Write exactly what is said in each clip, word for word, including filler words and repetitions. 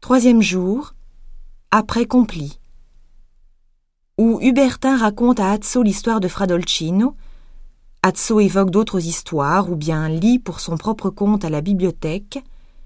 Troisième jour, après Compli, où Hubertin raconte à Azzo l'histoire de Fra Dolcino. Azzo évoque d'autres histoires ou bien lit pour son propre compte à la bibliothèque.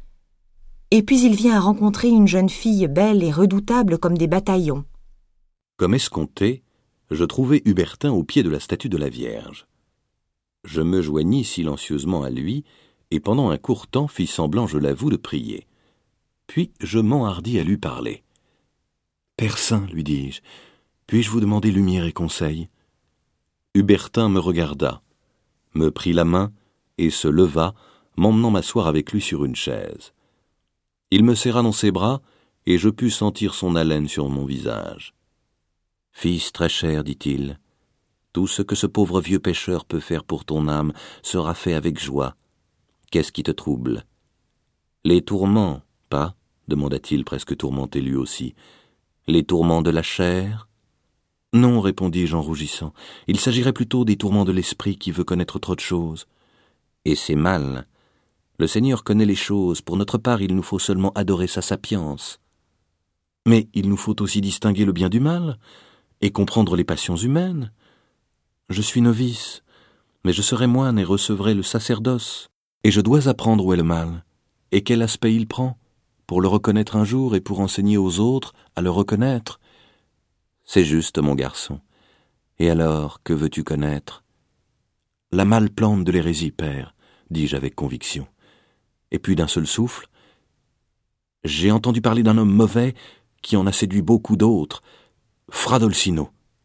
Et puis il vient à rencontrer une jeune fille belle et redoutable comme des bataillons. Comme escompté, je trouvai Hubertin au pied de la statue de la Vierge. Je me joignis silencieusement à lui, et pendant un court temps fis semblant, je l'avoue, de prier. Puis je m'enhardis à lui parler. « Père Saint, lui dis-je, puis-je vous demander lumière et conseil ?» Hubertin me regarda, me prit la main et se leva, m'emmenant m'asseoir avec lui sur une chaise. Il me serra dans ses bras, et je pus sentir son haleine sur mon visage. « Fils très cher, dit-il, tout ce que ce pauvre vieux pécheur peut faire pour ton âme sera fait avec joie. Qu'est-ce qui te trouble ?»« Les tourments, pas ?» demanda-t-il, presque tourmenté lui aussi. « Les tourments de la chair ?» ?»« Non, répondis-je en rougissant, il s'agirait plutôt des tourments de l'esprit qui veut connaître trop de choses. »« Et c'est mal. Le Seigneur connaît les choses, pour notre part il nous faut seulement adorer sa sapience. »« Mais il nous faut aussi distinguer le bien du mal, et comprendre les passions humaines. Je suis novice, mais je serai moine et recevrai le sacerdoce, et je dois apprendre où est le mal, et quel aspect il prend, pour le reconnaître un jour et pour enseigner aux autres à le reconnaître. » « C'est juste, mon garçon. Et alors, que veux-tu connaître ?»« La mâle plante de l'hérésie, père, » dis-je avec conviction. Et puis d'un seul souffle, « J'ai entendu parler d'un homme mauvais qui en a séduit beaucoup d'autres, Fra Dolcino. »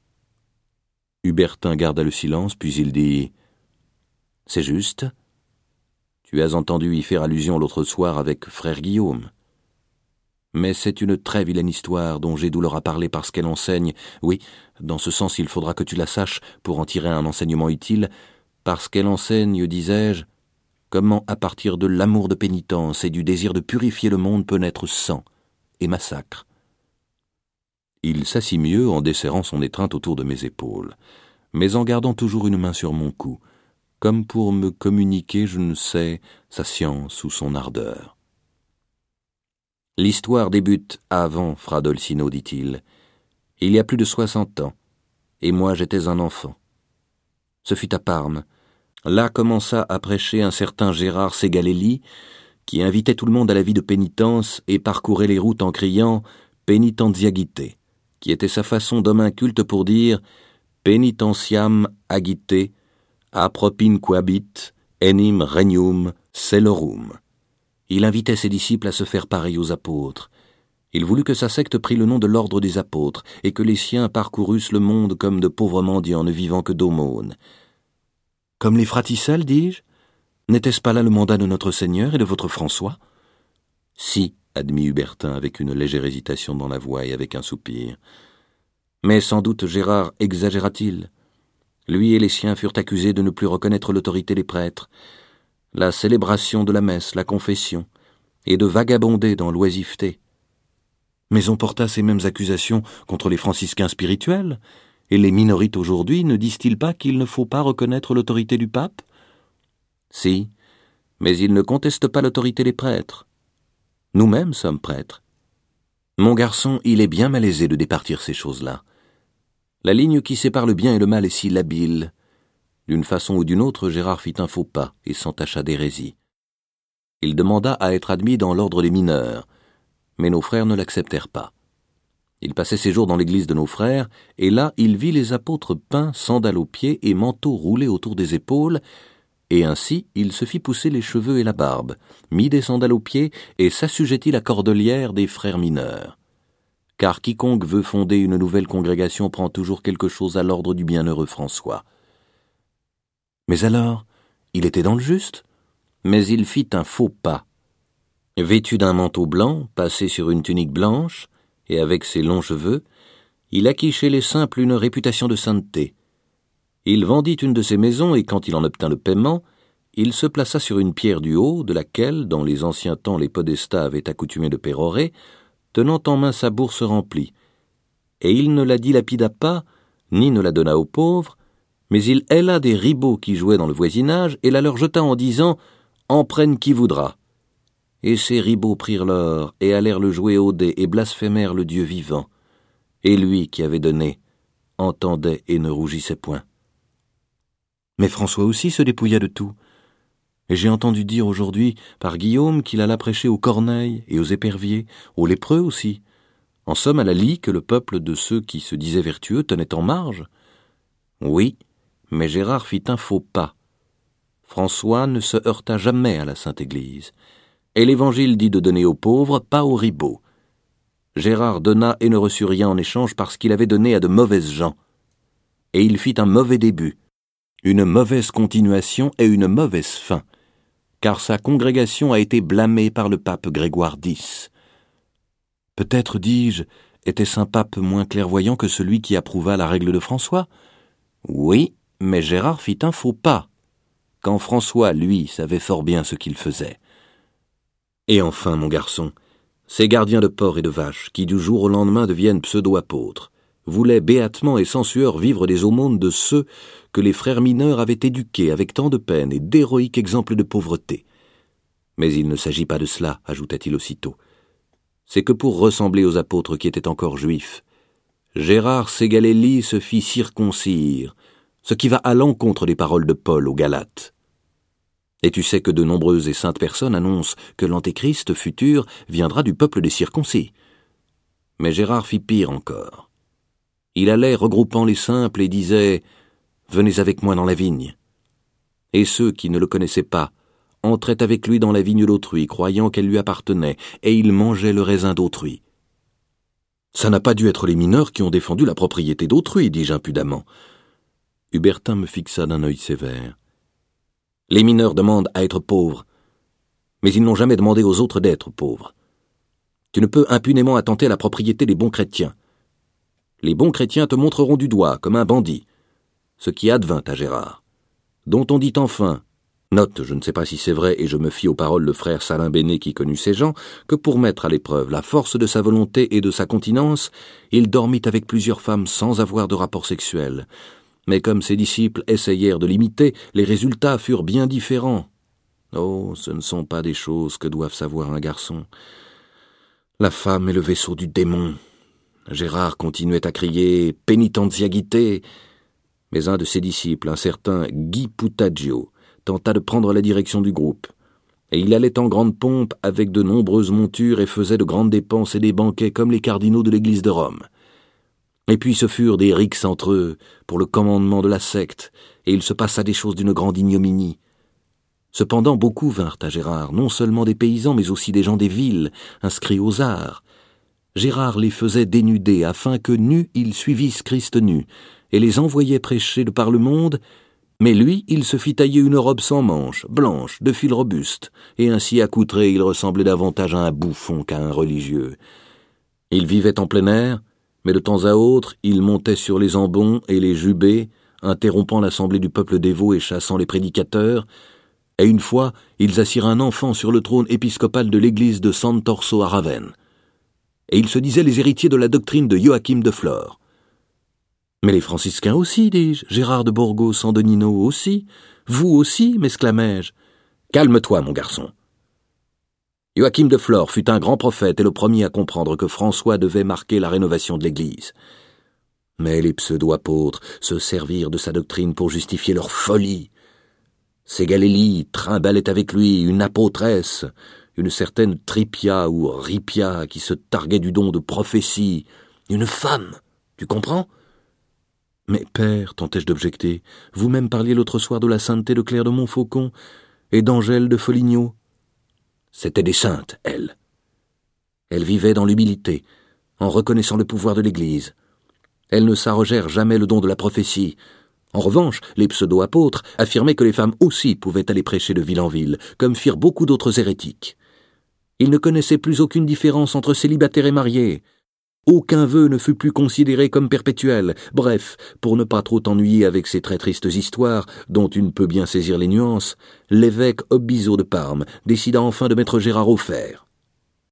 Hubertin garda le silence, puis il dit « C'est juste. Tu as entendu y faire allusion l'autre soir avec frère Guillaume. Mais c'est une très vilaine histoire dont j'ai douleur à parler parce qu'elle enseigne, oui, dans ce sens il faudra que tu la saches pour en tirer un enseignement utile, parce qu'elle enseigne, disais-je, comment à partir de l'amour de pénitence et du désir de purifier le monde peut naître sang et massacre. » Il s'assit mieux en desserrant son étreinte autour de mes épaules, mais en gardant toujours une main sur mon cou, comme pour me communiquer, je ne sais, sa science ou son ardeur. « L'histoire débute avant Fra Dolcino, dit-il. Il y a plus de soixante ans, et moi j'étais un enfant. Ce fut à Parme. Là commença à prêcher un certain Gérard Segalelli, qui invitait tout le monde à la vie de pénitence et parcourait les routes en criant « Penitenziagite », qui était sa façon d'homme inculte pour dire « Penitentiam agite, apropinquabit, enim regnum celorum ». Il invitait ses disciples à se faire pareil aux apôtres. Il voulut que sa secte prît le nom de l'ordre des apôtres, et que les siens parcourussent le monde comme de pauvres mendiants ne vivant que d'aumônes. Comme les fraticelles, dis-je? N'était-ce pas là le mandat de notre Seigneur et de votre François? Si, admit Hubertin avec une légère hésitation dans la voix et avec un soupir. Mais sans doute Gérard exagéra-t-il. Lui et les siens furent accusés de ne plus reconnaître l'autorité des prêtres, la célébration de la messe, la confession, et de vagabonder dans l'oisiveté. Mais on porta ces mêmes accusations contre les franciscains spirituels, et les minorites aujourd'hui ne disent-ils pas qu'il ne faut pas reconnaître l'autorité du pape? Si, mais ils ne contestent pas l'autorité des prêtres. Nous-mêmes sommes prêtres. Mon garçon, il est bien malaisé de départir ces choses-là. La ligne qui sépare le bien et le mal est si labile. D'une façon ou d'une autre, Gérard fit un faux pas et s'entacha d'hérésie. Il demanda à être admis dans l'ordre des mineurs, mais nos frères ne l'acceptèrent pas. Il passait ses jours dans l'église de nos frères, et là il vit les apôtres peints, sandales aux pieds et manteaux roulés autour des épaules, et ainsi il se fit pousser les cheveux et la barbe, mit des sandales aux pieds et s'assujettit la cordelière des frères mineurs. Car quiconque veut fonder une nouvelle congrégation prend toujours quelque chose à l'ordre du bienheureux François. Mais alors, il était dans le juste, mais il fit un faux pas. Vêtu d'un manteau blanc, passé sur une tunique blanche, et avec ses longs cheveux, il acquit chez les simples une réputation de sainteté. Il vendit une de ses maisons, et quand il en obtint le paiement, il se plaça sur une pierre du haut, de laquelle, dans les anciens temps, les podestats avaient accoutumé de pérorer, tenant en main sa bourse remplie. Et il ne la dilapida pas, ni ne la donna aux pauvres, mais il héla des ribauds qui jouaient dans le voisinage et la leur jeta en disant « En prenne qui voudra ». Et ces ribauds prirent l'or, et allèrent le jouer au dé, et blasphémèrent le Dieu vivant. Et lui qui avait donné, entendait et ne rougissait point. Mais François aussi se dépouilla de tout. Et j'ai entendu dire aujourd'hui par Guillaume qu'il alla prêcher aux corneilles et aux éperviers, aux lépreux aussi. En somme, à la lie que le peuple de ceux qui se disaient vertueux tenait en marge. Oui, mais Gérard fit un faux pas. François ne se heurta jamais à la Sainte Église. Et l'Évangile dit de donner aux pauvres, pas aux ribauds. Gérard donna et ne reçut rien en échange parce qu'il avait donné à de mauvaises gens. Et il fit un mauvais début, une mauvaise continuation et une mauvaise fin, car sa congrégation a été blâmée par le pape Grégoire X. Peut-être, dis-je, était-ce un pape moins clairvoyant que celui qui approuva la règle de François? Oui, mais Gérard fit un faux pas, quand François, lui, savait fort bien ce qu'il faisait. Et enfin, mon garçon, ces gardiens de porcs et de vaches, qui du jour au lendemain deviennent pseudo-apôtres, voulaient béatement et sans sueur vivre des aumônes de ceux que les frères mineurs avaient éduqués avec tant de peine et d'héroïques exemples de pauvreté. Mais il ne s'agit pas de cela, ajouta-t-il aussitôt. C'est que pour ressembler aux apôtres qui étaient encore juifs, Gérard Ségaléli se fit circoncire, ce qui va à l'encontre des paroles de Paul aux Galates. Et tu sais que de nombreuses et saintes personnes annoncent que l'Antéchrist futur viendra du peuple des circoncis. Mais Gérard fit pire encore. Il allait regroupant les simples et disait « Venez avec moi dans la vigne ». Et ceux qui ne le connaissaient pas entraient avec lui dans la vigne d'autrui, croyant qu'elle lui appartenait, et il mangeait le raisin d'autrui. Ça n'a pas dû être les mineurs qui ont défendu la propriété d'autrui, dis-je impudemment. Hubertin me fixa d'un œil sévère. Les mineurs demandent à être pauvres, mais ils n'ont jamais demandé aux autres d'être pauvres. Tu ne peux impunément attenter à la propriété des bons chrétiens. Les bons chrétiens te montreront du doigt, comme un bandit, ce qui advint à Gérard, dont on dit enfin, note, je ne sais pas si c'est vrai, et je me fie aux paroles de frère Salin Bénet qui connut ces gens, que pour mettre à l'épreuve la force de sa volonté et de sa continence, il dormit avec plusieurs femmes sans avoir de rapport sexuel. Mais comme ses disciples essayèrent de l'imiter, les résultats furent bien différents. Oh, ce ne sont pas des choses que doivent savoir un garçon. La femme est le vaisseau du démon. Gérard continuait à crier « Penitenziagite », mais un de ses disciples, un certain Guy Puttaggio, tenta de prendre la direction du groupe. Et il allait en grande pompe avec de nombreuses montures et faisait de grandes dépenses et des banquets comme les cardinaux de l'église de Rome. Et puis ce furent des rixes entre eux pour le commandement de la secte, et il se passa des choses d'une grande ignominie. Cependant beaucoup vinrent à Gérard, non seulement des paysans, mais aussi des gens des villes, inscrits aux arts. Gérard les faisait dénuder, afin que nus ils suivissent Christ nu, et les envoyait prêcher de par le monde, mais lui, il se fit tailler une robe sans manches, blanche, de fil robuste, et ainsi accoutré, il ressemblait davantage à un bouffon qu'à un religieux. Il vivait en plein air, mais de temps à autre, il montait sur les ambons et les jubés, interrompant l'assemblée du peuple dévot et chassant les prédicateurs, et une fois, ils assirent un enfant sur le trône épiscopal de l'église de Sant'Orso à Ravenne. Et ils se disaient les héritiers de la doctrine de Joachim de Flore. Mais les franciscains aussi, dis-je, Gérard de Borgo, Sandonino aussi, vous aussi, m'exclamai-je. Calme-toi, mon garçon. Joachim de Flore fut un grand prophète et le premier à comprendre que François devait marquer la rénovation de l'Église. Mais les pseudo-apôtres se servirent de sa doctrine pour justifier leur folie. Ségaléli trimbalait avec lui une apôtresse, une certaine Tripia ou Ripia qui se targuait du don de prophétie, une femme, tu comprends? Mais père, tentai-je d'objecter, vous-même parliez l'autre soir de la sainteté de Claire de Montfaucon et d'Angèle de Foligno. C'étaient des saintes, elles. Elles vivaient dans l'humilité, en reconnaissant le pouvoir de l'Église. Elles ne s'arrogèrent jamais le don de la prophétie. En revanche, les pseudo-apôtres affirmaient que les femmes aussi pouvaient aller prêcher de ville en ville, comme firent beaucoup d'autres hérétiques. Ils ne connaissaient plus aucune différence entre célibataires et mariés. Aucun vœu ne fut plus considéré comme perpétuel. Bref, pour ne pas trop t'ennuyer avec ces très tristes histoires, dont tu ne peux bien saisir les nuances, l'évêque Obiso de Parme décida enfin de mettre Gérard au fer.